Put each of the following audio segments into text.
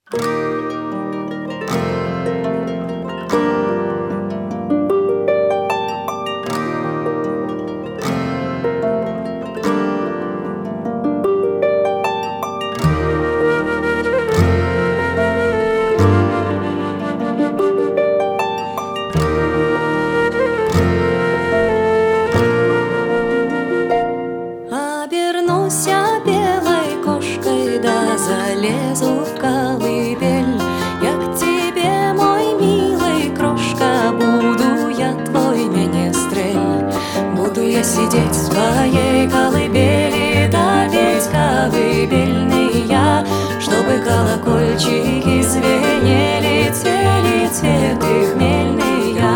Обернусь я белой кошкой, да залезу в колыбель. Я к тебе, мой милый крошка, буду я твой менестрель. Буду я сидеть в своей колыбели, да петь колыбельные, чтобы колокольчики звенели, цвели цветы хмельные.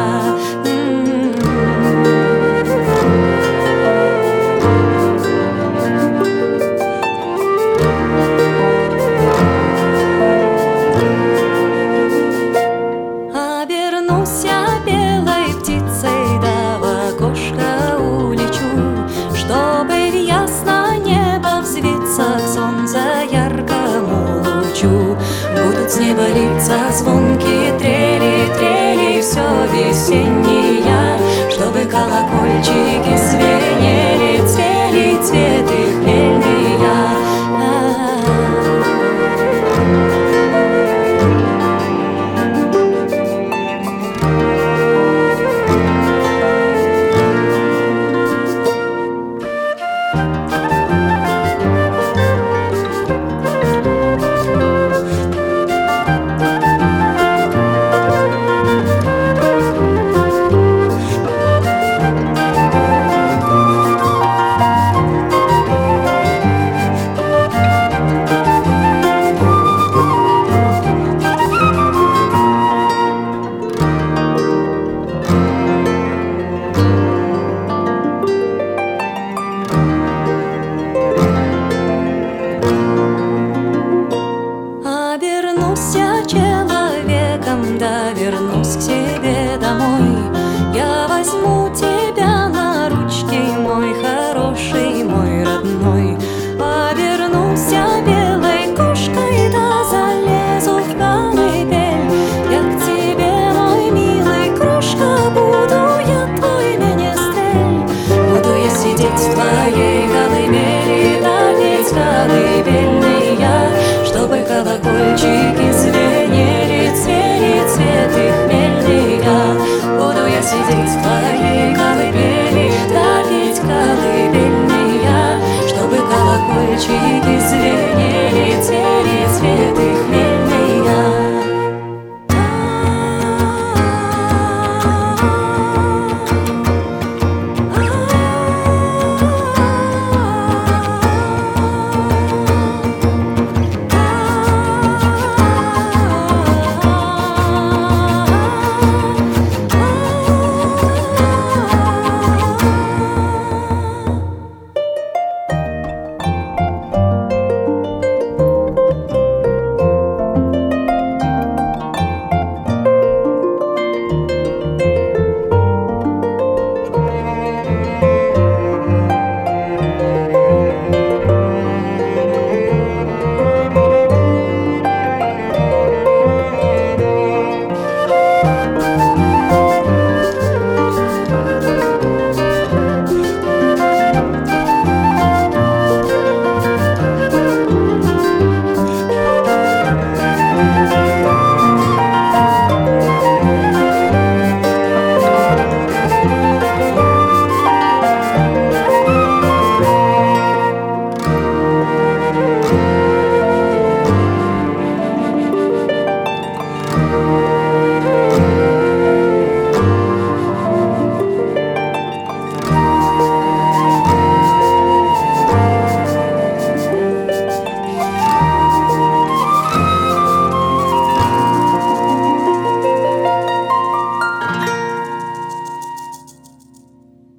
Обернусь я белой птицей, да в окошко улечу, чтобы в ясное небо взвиться к солнцу яркому лучу. Будут с неба литься звонкие трели, трели все весенние, чтобы колокольчики звенели.